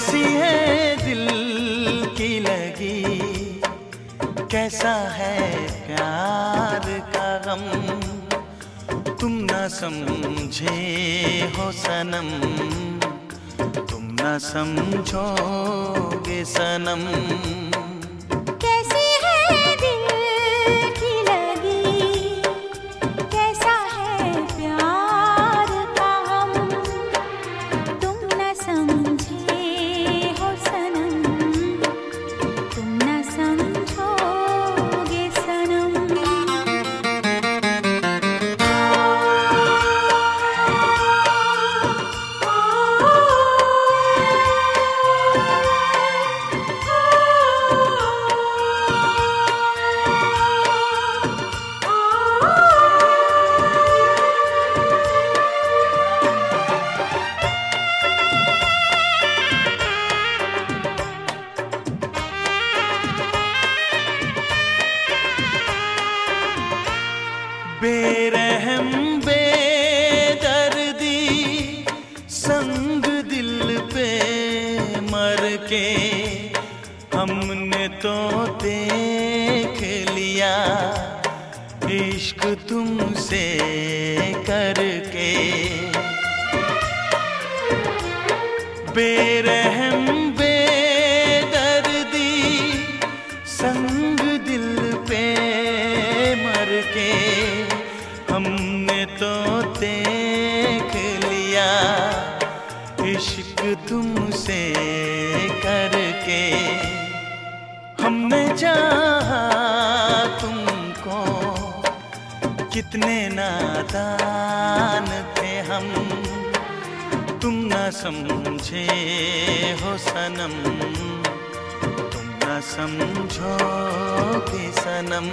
कैसी है दिल की लगी, कैसा है प्यार का गम, तुम न समझे हो सनम, तुम न समझोगे सनम। बेरहम बेदर्दी संग दिल पे मर के, हमने तो देख लिया इश्क तुमसे करके। बेरहम बेदर्दी संग दिल पे मर के, हमने तो देख लिया इश्क तुमसे करके। हमने चाहा तुमको, कितने नादान थे हम, तुम न समझे हो सनम, तुम न समझोगे सनम।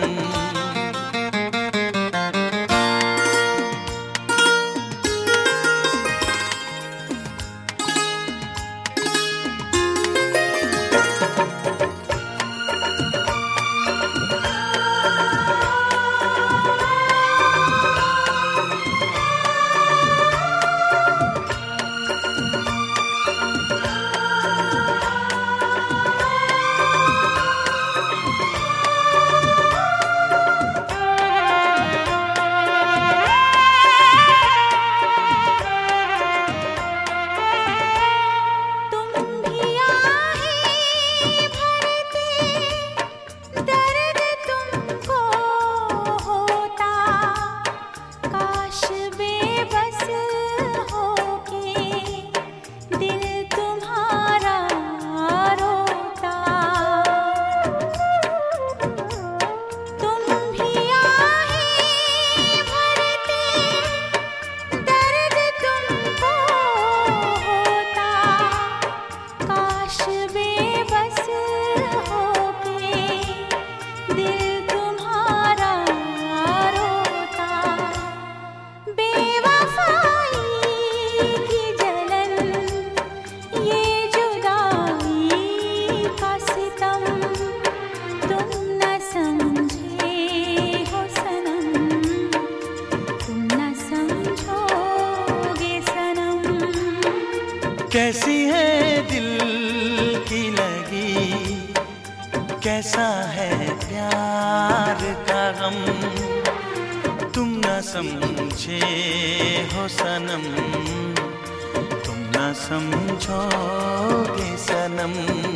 कैसी है दिल की लगी, कैसा है प्यार का गम, तुम न समझे हो सनम, तुम न समझोगे सनम।